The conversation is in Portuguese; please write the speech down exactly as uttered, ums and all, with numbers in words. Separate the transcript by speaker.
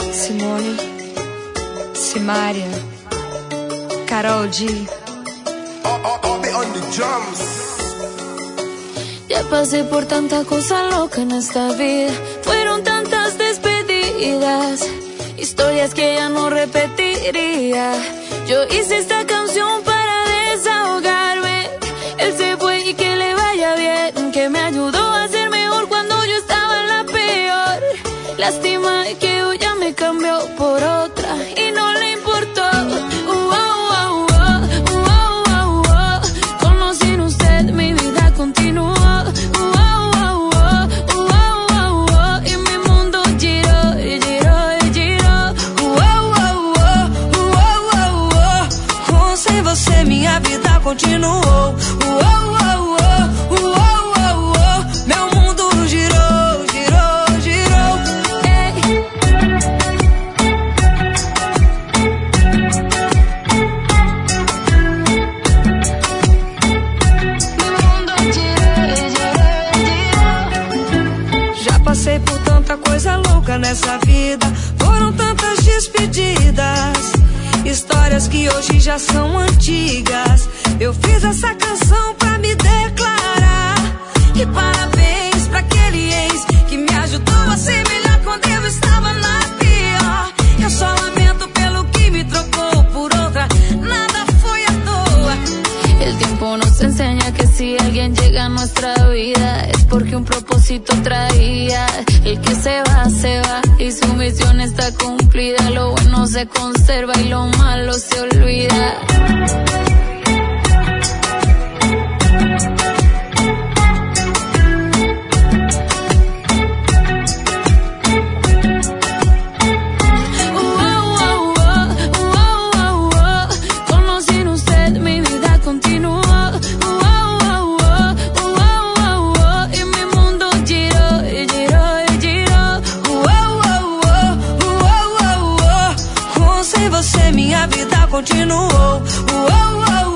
Speaker 1: Simone, Simária, Carol D.
Speaker 2: Ya pasé por tanta cosa loca en esta vida. Fueron tantas despedidas, historias que ya no repetiría. Yo hice esta canción para desahogarme. Él se fue y que le vaya bien, que me ayudó a ser mejor cuando yo estaba en la peor. Lástima que hoy ya me cambió por otra y no le importó. Uh, oh, oh, oh, uh, oh, oh, oh. Conocí en usted, mi vida continuó. Uh, oh, oh, oh, uh, oh, oh, oh. Y mi mundo giró, giró, giró. Uh, oh, oh, oh, uh, oh, oh, oh.
Speaker 3: Com sem você minha vida continuou. Uh, oh, oh, oh, uh, oh, oh, oh. Meu mundo girou, girou, girou.
Speaker 2: Hey. Mi mundo giró, giró, giró.
Speaker 3: Já passei por tanta coisa louca nessa vida. Foram tantas despedidas, histórias que hoje já são antigas. Eu fiz essa canção pra me declarar. E parabéns pra aquele ex que me ajudou a ser melhor quando eu estava na pior. Eu só lamento pelo que me trocou por outra. Nada foi à toa.
Speaker 2: El tiempo nos enseña que si alguien llega a nuestra vida es porque un propósito traía. El que se va, se va y su misión está cumplida. Lo bueno se conserva y lo malo se olvida.
Speaker 3: Minha vida continuou. Uh, oh, oh,